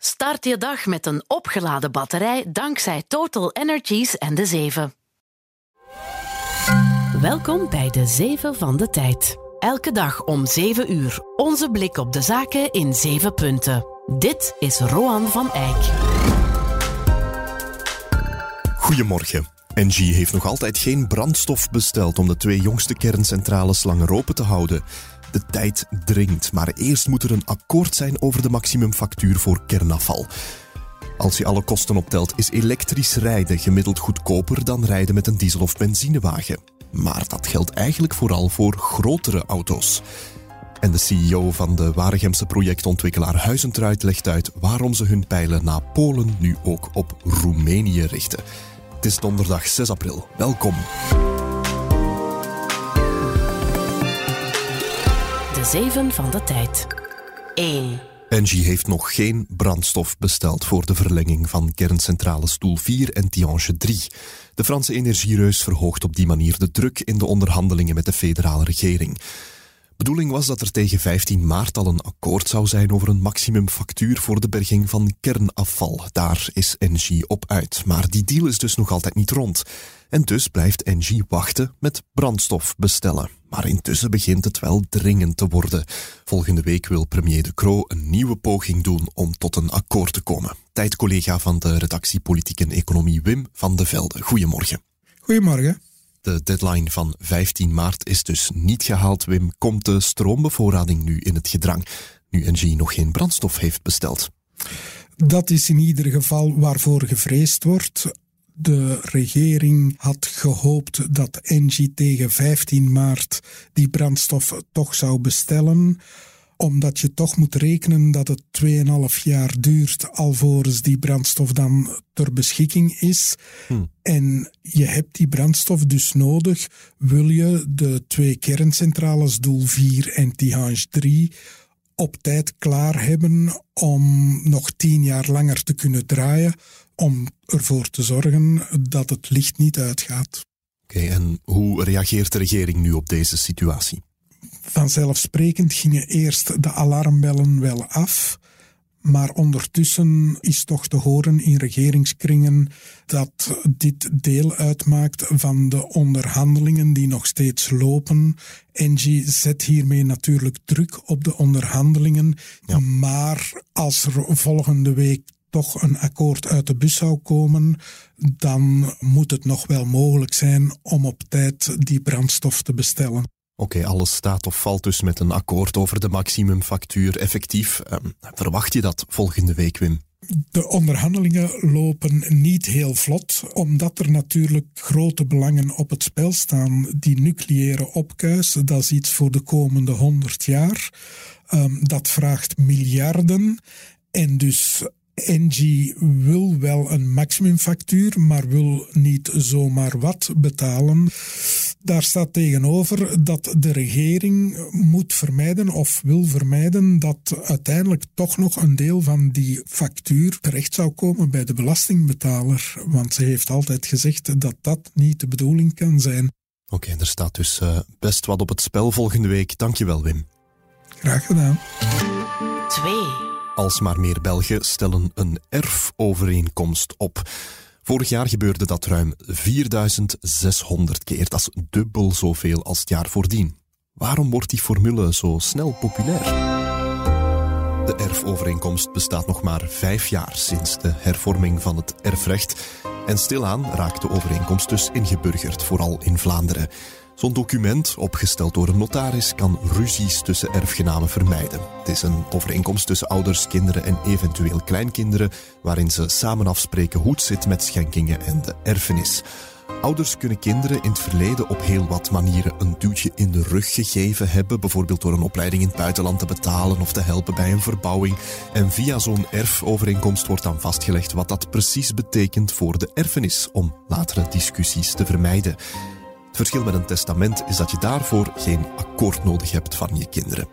Start je dag met een opgeladen batterij dankzij Total Energies en de 7. Welkom bij de 7 van de tijd. Elke dag om 7 uur. Onze blik op de zaken in 7 punten. Dit is Roan van Eyck. Goedemorgen. Engie heeft nog altijd geen brandstof besteld om de 2 jongste kerncentrales langer open te houden. De tijd dringt, maar eerst moet er een akkoord zijn over de maximumfactuur voor kernafval. Als je alle kosten optelt, is elektrisch rijden gemiddeld goedkoper dan rijden met een diesel- of benzinewagen. Maar dat geldt eigenlijk vooral voor grotere auto's. En de CEO van de Waregemse projectontwikkelaar Huizentruid legt uit waarom ze hun pijlen na Polen nu ook op Roemenië richten. Het is donderdag 6 april. Welkom. De 7 van de tijd. 1. Engie heeft nog geen brandstof besteld voor de verlenging van kerncentrales Doel 4 en Tihange 3. De Franse energiereus verhoogt op die manier de druk in de onderhandelingen met de federale regering. De bedoeling was dat er tegen 15 maart al een akkoord zou zijn over een maximumfactuur voor de berging van kernafval. Daar is Engie op uit. Maar die deal is dus nog altijd niet rond. En dus blijft Engie wachten met brandstof bestellen. Maar intussen begint het wel dringend te worden. Volgende week wil premier De Croo een nieuwe poging doen om tot een akkoord te komen. Tijdcollega van de redactie Politiek en Economie Wim van de Velde. Goedemorgen. Goedemorgen. De deadline van 15 maart is dus niet gehaald, Wim. Komt de stroombevoorrading nu in het gedrang, nu Engie nog geen brandstof heeft besteld? Dat is in ieder geval waarvoor gevreesd wordt. De regering had gehoopt dat Engie tegen 15 maart die brandstof toch zou bestellen, omdat je toch moet rekenen dat het 2,5 jaar duurt alvorens die brandstof dan ter beschikking is. En je hebt die brandstof dus nodig, wil je de 2 kerncentrales Doel 4 en Tihange 3 op tijd klaar hebben om nog 10 jaar langer te kunnen draaien, om ervoor te zorgen dat het licht niet uitgaat. Oké, en hoe reageert de regering nu op deze situatie? Vanzelfsprekend gingen eerst de alarmbellen wel af, maar ondertussen is toch te horen in regeringskringen dat dit deel uitmaakt van de onderhandelingen die nog steeds lopen. Engie zet hiermee natuurlijk druk op de onderhandelingen, maar als er volgende week toch een akkoord uit de bus zou komen, dan moet het nog wel mogelijk zijn om op tijd die brandstof te bestellen. Oké, alles staat of valt dus met een akkoord over de maximumfactuur effectief. Verwacht je dat volgende week, Wim? De onderhandelingen lopen niet heel vlot, omdat er natuurlijk grote belangen op het spel staan. Die nucleaire opkuis, dat is iets voor de komende 100 jaar. Dat vraagt miljarden en dus Engie wil wel een maximumfactuur, maar wil niet zomaar wat betalen. Daar staat tegenover dat de regering moet vermijden of wil vermijden dat uiteindelijk toch nog een deel van die factuur terecht zou komen bij de belastingbetaler. Want ze heeft altijd gezegd dat dat niet de bedoeling kan zijn. Oké, er staat dus best wat op het spel volgende week. Dankjewel, Wim. Graag gedaan. 2. Alsmaar meer Belgen stellen een erfovereenkomst op. Vorig jaar gebeurde dat ruim 4600 keer. Dat is dubbel zoveel als het jaar voordien. Waarom wordt die formule zo snel populair? De erfovereenkomst bestaat nog maar 5 jaar sinds de hervorming van het erfrecht. En stilaan raakt de overeenkomst dus ingeburgerd, vooral in Vlaanderen. Zo'n document, opgesteld door een notaris, kan ruzies tussen erfgenamen vermijden. Het is een overeenkomst tussen ouders, kinderen en eventueel kleinkinderen, waarin ze samen afspreken hoe het zit met schenkingen en de erfenis. Ouders kunnen kinderen in het verleden op heel wat manieren een duwtje in de rug gegeven hebben, bijvoorbeeld door een opleiding in het buitenland te betalen of te helpen bij een verbouwing. En via zo'n erfovereenkomst wordt dan vastgelegd wat dat precies betekent voor de erfenis, om latere discussies te vermijden. Het verschil met een testament is dat je daarvoor geen akkoord nodig hebt van je kinderen.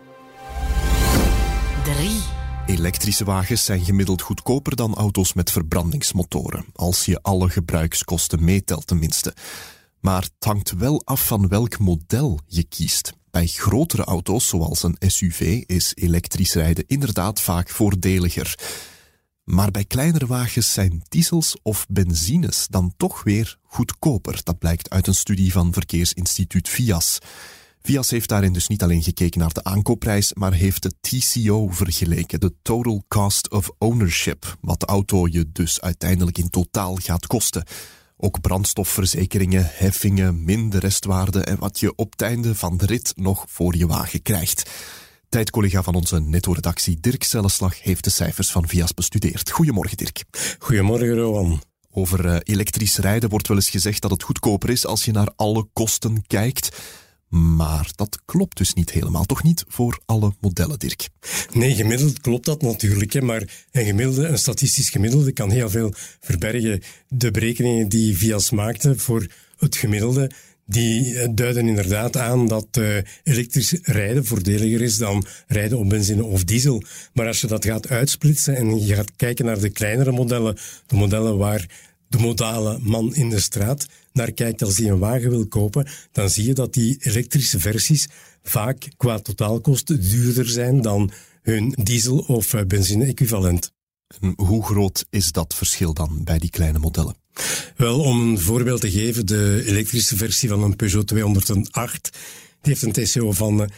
3. Elektrische wagens zijn gemiddeld goedkoper dan auto's met verbrandingsmotoren, als je alle gebruikskosten meetelt tenminste. Maar het hangt wel af van welk model je kiest. Bij grotere auto's, zoals een SUV, is elektrisch rijden inderdaad vaak voordeliger. Maar bij kleinere wagens zijn diesels of benzines dan toch weer goedkoper. Dat blijkt uit een studie van verkeersinstituut VIAS. VIAS heeft daarin dus niet alleen gekeken naar de aankoopprijs, maar heeft de TCO vergeleken, de Total Cost of Ownership, wat de auto je dus uiteindelijk in totaal gaat kosten. Ook brandstofverzekeringen, heffingen, minder restwaarde en wat je op het einde van de rit nog voor je wagen krijgt. Tijdcollega van onze Netto-redactie Dirk Selleslag heeft de cijfers van VIAS bestudeerd. Goedemorgen, Dirk. Goedemorgen, Rowan. Over elektrisch rijden wordt wel eens gezegd dat het goedkoper is als je naar alle kosten kijkt. Maar dat klopt dus niet helemaal. Toch niet voor alle modellen, Dirk? Nee, gemiddeld klopt dat natuurlijk. Maar een statistisch gemiddelde kan heel veel verbergen. De berekeningen die VIAS maakte voor het gemiddelde, die duiden inderdaad aan dat elektrisch rijden voordeliger is dan rijden op benzine of diesel. Maar als je dat gaat uitsplitsen en je gaat kijken naar de kleinere modellen, de modellen waar de modale man in de straat naar kijkt als hij een wagen wil kopen, dan zie je dat die elektrische versies vaak qua totaalkosten duurder zijn dan hun diesel- of benzine-equivalent. En hoe groot is dat verschil dan bij die kleine modellen? Wel, om een voorbeeld te geven, de elektrische versie van een Peugeot 208, die heeft een TCO van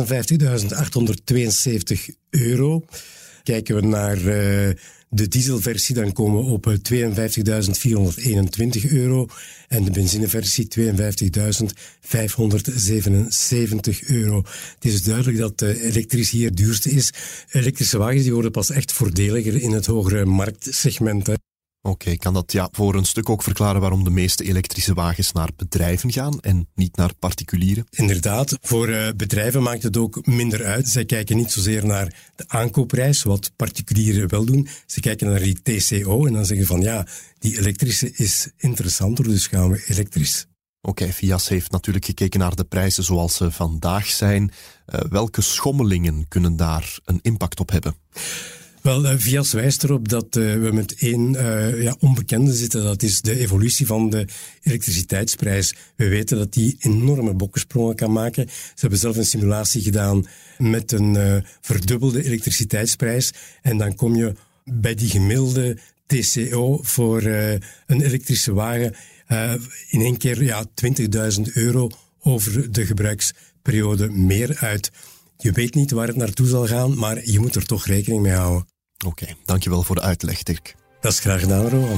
€56.872. Kijken we naar de dieselversie, dan komen we op €52.421 en de benzineversie €52.577. Het is duidelijk dat elektrisch hier het duurste is. Elektrische wagens die worden pas echt voordeliger in het hogere marktsegment. Oké, kan dat voor een stuk ook verklaren waarom de meeste elektrische wagens naar bedrijven gaan en niet naar particulieren? Inderdaad, voor bedrijven maakt het ook minder uit. Zij kijken niet zozeer naar de aankoopprijs, wat particulieren wel doen. Ze kijken naar die TCO en dan zeggen van ja, die elektrische is interessanter, dus gaan we elektrisch. Oké, VIAS heeft natuurlijk gekeken naar de prijzen zoals ze vandaag zijn. Welke schommelingen kunnen daar een impact op hebben? Wel, VIAS wijst erop dat we met één onbekende zitten. Dat is de evolutie van de elektriciteitsprijs. We weten dat die enorme bokkensprongen kan maken. Ze hebben zelf een simulatie gedaan met een verdubbelde elektriciteitsprijs. En dan kom je bij die gemiddelde TCO voor een elektrische wagen in één keer €20.000 over de gebruiksperiode meer uit. Je weet niet waar het naartoe zal gaan, maar je moet er toch rekening mee houden. Oké, dankjewel voor de uitleg, Dirk. Dat is graag gedaan, Rowan.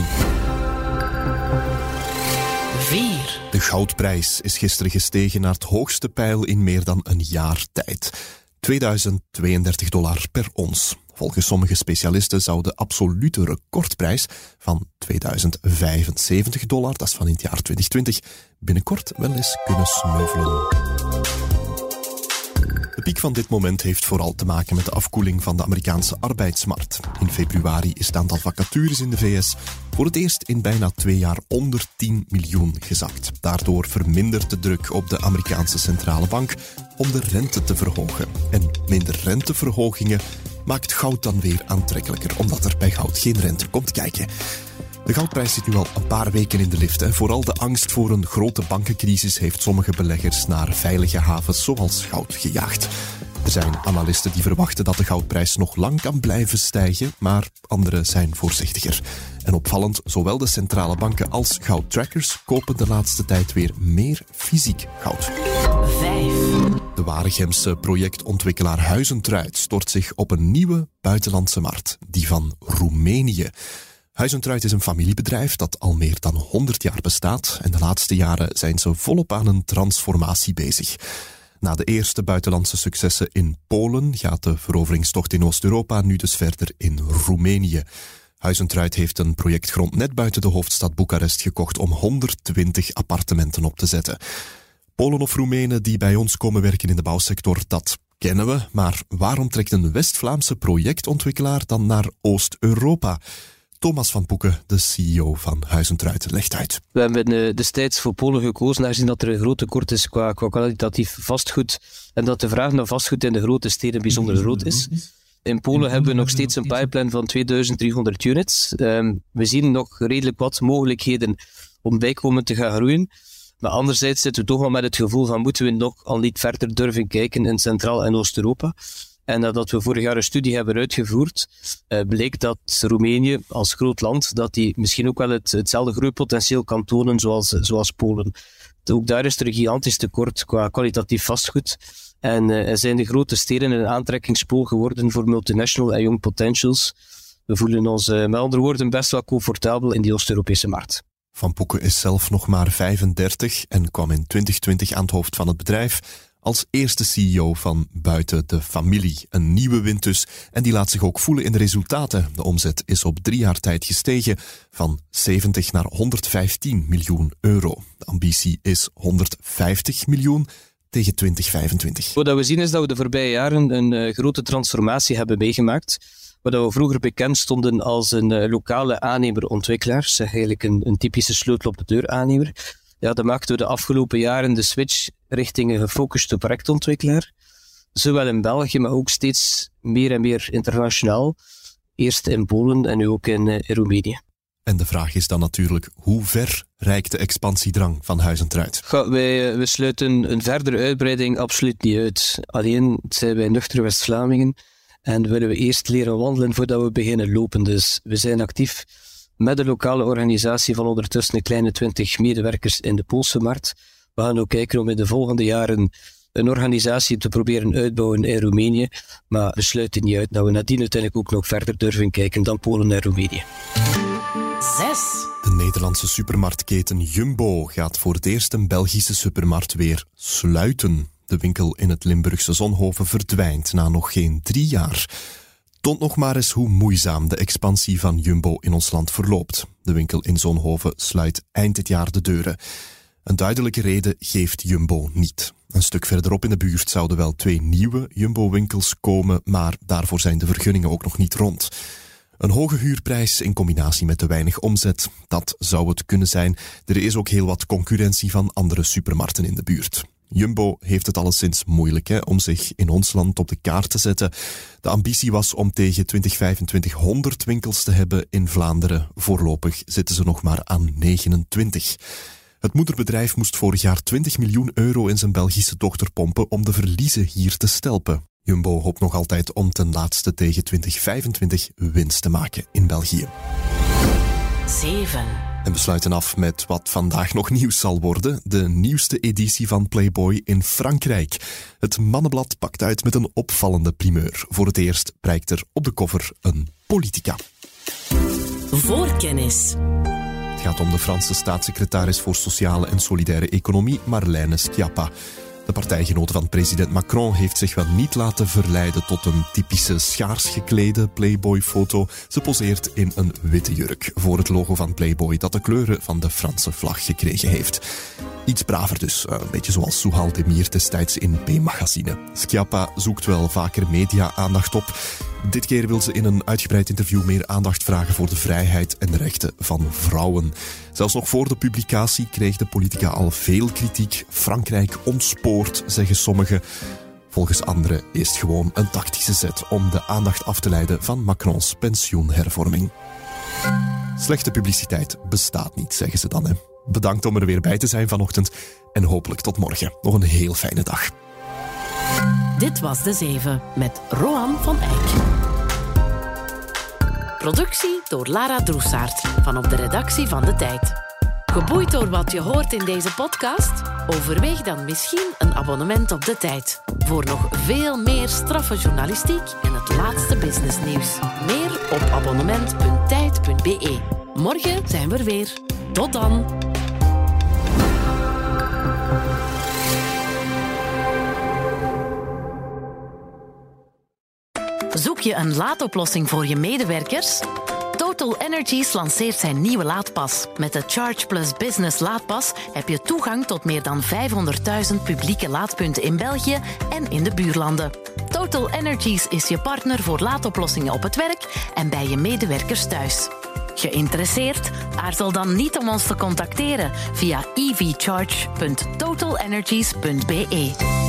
4. De goudprijs is gisteren gestegen naar het hoogste peil in meer dan een jaar tijd. $2032 per ons. Volgens sommige specialisten zou de absolute recordprijs van $2075, dat is van in het jaar 2020, binnenkort wel eens kunnen sneuvelen. De piek van dit moment heeft vooral te maken met de afkoeling van de Amerikaanse arbeidsmarkt. In februari is het aantal vacatures in de VS voor het eerst in bijna 2 jaar onder 10 miljoen gezakt. Daardoor vermindert de druk op de Amerikaanse centrale bank om de rente te verhogen. En minder renteverhogingen maakt goud dan weer aantrekkelijker, omdat er bij goud geen rente komt kijken. De goudprijs zit nu al een paar weken in de lift. Vooral de angst voor een grote bankencrisis heeft sommige beleggers naar veilige havens zoals goud gejaagd. Er zijn analisten die verwachten dat de goudprijs nog lang kan blijven stijgen, maar anderen zijn voorzichtiger. En opvallend, zowel de centrale banken als goudtrackers kopen de laatste tijd weer meer fysiek goud. 5. De Waregemse projectontwikkelaar Huizentruid stort zich op een nieuwe buitenlandse markt, die van Roemenië. Huizentruid is een familiebedrijf dat al meer dan 100 jaar bestaat en de laatste jaren zijn ze volop aan een transformatie bezig. Na de eerste buitenlandse successen in Polen gaat de veroveringstocht in Oost-Europa nu dus verder in Roemenië. Huizentruid heeft een projectgrond net buiten de hoofdstad Boekarest gekocht om 120 appartementen op te zetten. Polen of Roemenen die bij ons komen werken in de bouwsector, dat kennen we. Maar waarom trekt een West-Vlaamse projectontwikkelaar dan naar Oost-Europa? Thomas van Poeken, de CEO van Huizentruid, legt uit. We hebben destijds voor Polen gekozen, aangezien dat er een groot tekort is qua kwalitatief vastgoed en dat de vraag naar vastgoed in de grote steden bijzonder groot is. In Polen hebben we nog steeds een pipeline van 2300 units. We zien nog redelijk wat mogelijkheden om bijkomend te gaan groeien. Maar anderzijds zitten we toch wel met het gevoel van moeten we nog al niet verder durven kijken in Centraal- en Oost-Europa. En nadat we vorig jaar een studie hebben uitgevoerd, bleek dat Roemenië als groot land, dat die misschien ook wel hetzelfde groeipotentieel kan tonen zoals Polen. Ook daar is er een gigantisch tekort qua kwalitatief vastgoed. En zijn de grote steden een aantrekkingspool geworden voor multinational en young potentials. We voelen ons met andere woorden best wel comfortabel in die Oost-Europese markt. Van Poeken is zelf nog maar 35 en kwam in 2020 aan het hoofd van het bedrijf als eerste CEO van buiten de familie. Een nieuwe wind dus en die laat zich ook voelen in de resultaten. De omzet is op 3 jaar tijd gestegen van 70 naar 115 miljoen euro. De ambitie is 150 miljoen tegen 2025. Wat we zien is dat we de voorbije jaren een grote transformatie hebben meegemaakt. Waar we vroeger bekend stonden als een lokale aannemer-ontwikkelaar, zeg eigenlijk een typische sleutel op de deur aannemer. Ja, dan maakten we de afgelopen jaren de switch richting een gefocuste projectontwikkelaar. Zowel in België, maar ook steeds meer en meer internationaal. Eerst in Polen en nu ook in Roemenië. En de vraag is dan natuurlijk, hoe ver reikt de expansiedrang van Huis & Truid? We sluiten een verdere uitbreiding absoluut niet uit. Alleen zijn wij nuchtere West-Vlamingen en willen we eerst leren wandelen voordat we beginnen lopen. Dus we zijn actief met de lokale organisatie van ondertussen een kleine 20 medewerkers in de Poolse markt. We gaan ook kijken om in de volgende jaren een organisatie te proberen uitbouwen in Roemenië. Maar we sluiten niet uit dat we nadien uiteindelijk ook nog verder durven kijken dan Polen en Roemenië. 6. De Nederlandse supermarktketen Jumbo gaat voor het eerst een Belgische supermarkt weer sluiten. De winkel in het Limburgse Zonhoven verdwijnt na nog geen 3 jaar. Toont nog maar eens hoe moeizaam de expansie van Jumbo in ons land verloopt. De winkel in Zonhoven sluit eind dit jaar de deuren. Een duidelijke reden geeft Jumbo niet. Een stuk verderop in de buurt zouden wel 2 nieuwe Jumbo-winkels komen, maar daarvoor zijn de vergunningen ook nog niet rond. Een hoge huurprijs in combinatie met te weinig omzet, dat zou het kunnen zijn. Er is ook heel wat concurrentie van andere supermarkten in de buurt. Jumbo heeft het alleszins moeilijk om zich in ons land op de kaart te zetten. De ambitie was om tegen 2025 100 winkels te hebben in Vlaanderen. Voorlopig zitten ze nog maar aan 29. Het moederbedrijf moest vorig jaar 20 miljoen euro in zijn Belgische dochter pompen om de verliezen hier te stelpen. Jumbo hoopt nog altijd om ten laatste tegen 2025 winst te maken in België. 7. En we sluiten af met wat vandaag nog nieuws zal worden. De nieuwste editie van Playboy in Frankrijk. Het mannenblad pakt uit met een opvallende primeur. Voor het eerst prijkt er op de cover een politica. Voorkennis. Het gaat om de Franse staatssecretaris voor Sociale en Solidaire Economie, Marlène Schiappa. De partijgenote van president Macron heeft zich wel niet laten verleiden tot een typische schaars geklede Playboy-foto. Ze poseert in een witte jurk voor het logo van Playboy dat de kleuren van de Franse vlag gekregen heeft. Iets braver dus, een beetje zoals Souhal Demir destijds in P-magazine. Schiappa zoekt wel vaker media-aandacht op. Dit keer wil ze in een uitgebreid interview meer aandacht vragen voor de vrijheid en de rechten van vrouwen. Zelfs nog voor de publicatie kreeg de politica al veel kritiek. Frankrijk ontspoort, zeggen sommigen. Volgens anderen is het gewoon een tactische zet om de aandacht af te leiden van Macrons pensioenhervorming. Slechte publiciteit bestaat niet, zeggen ze dan. Bedankt om er weer bij te zijn vanochtend en hopelijk tot morgen. Nog een heel fijne dag. Dit was De 7 met Roan van Eyck. Productie door Lara Droesaert vanaf de redactie van De Tijd. Geboeid door wat je hoort in deze podcast? Overweeg dan misschien een abonnement op De Tijd. Voor nog veel meer straffe journalistiek en het laatste businessnieuws. Meer op abonnement.tijd.be. Morgen zijn we er weer. Tot dan! Zoek je een laadoplossing voor je medewerkers? Total Energies lanceert zijn nieuwe laadpas. Met de Charge Plus Business laadpas heb je toegang tot meer dan 500.000 publieke laadpunten in België en in de buurlanden. Total Energies is je partner voor laadoplossingen op het werk en bij je medewerkers thuis. Geïnteresseerd? Aarzel dan niet om ons te contacteren via evcharge.totalenergies.be.